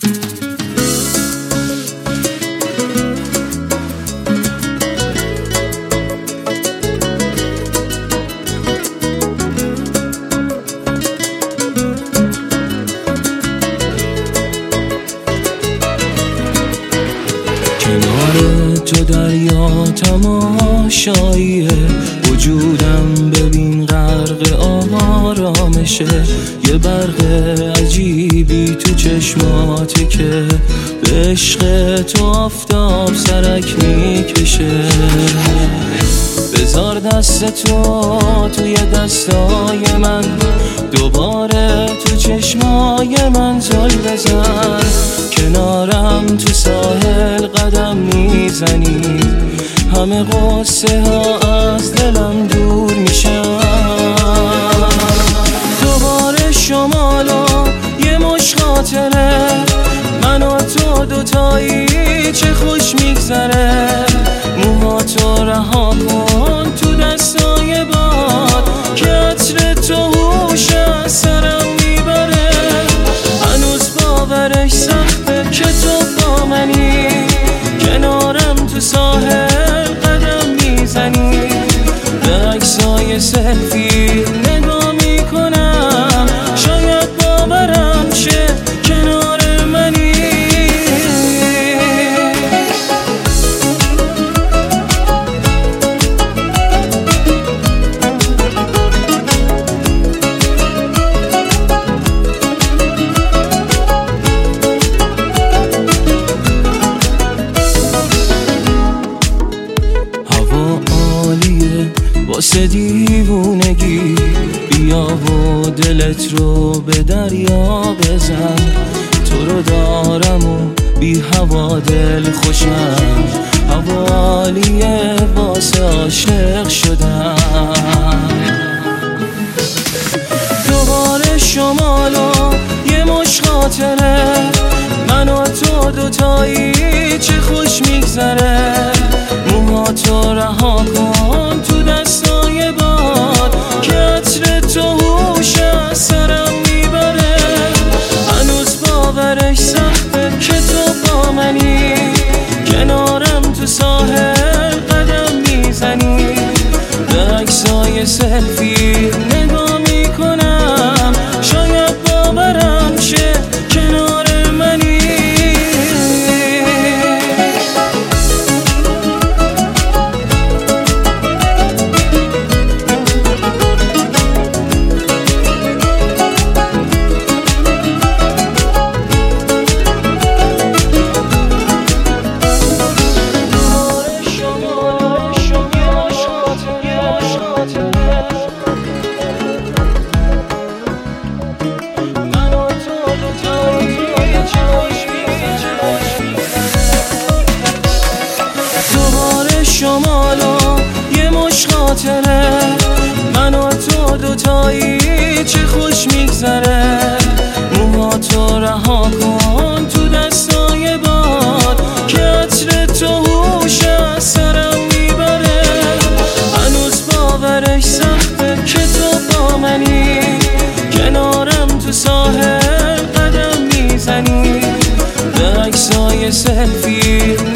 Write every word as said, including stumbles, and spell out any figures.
کنار تو دریا تماشاییه، وجودم ببین غرق آرامشه. یه برق عجیبی تو چشماته که به عشق تو آفتاب سرک میکشه. بذار دست تو توی دستای من، دوباره تو چشمای من زل بزن. کنارم تو ساحل قدم میزنی، همه قصه ها از دلم دور میشن. دوباره شمالا یه مش خاطره، من و تو دوتایی چه خوش میگذره. موهاتو رها کن تو دستای باد، که عطر تو هوش از سرم میبره. هنوز باورش سخته که تو با منی، کنارم تو ساحل قدم میزنی. به عکسای سلفی نگاه میکنم، شاید باورم شه کنار منی. واسه دیوونگی بیا و دلت رو به دریا بزن. تو رو دارم و بی هوا دل خوشم، حوالیه واسه عاشق شدم. دوباره شمالا یه مش خاطره، من و تو دوتایی چه خوش میگذره. موهاتو رها کن تو دستای باد، که عطر تو هوش از سرم میبره. هنوز باورش سخته که تو با منی، کنارم تو ساحل قدم میزنی. به عکسای سلفی نگاه میکنم، شاید باورم شه کنار منی. شمالا یه مش خاطره، من و تو دوتایی چه خوش میگذره. موهاتو رها کن تو دستای باد، که عطر تو هوش از سرم میبره. هنوز باورش سخته که تو با منی، کنارم تو ساحل قدم میزنی. به عکسای سلفی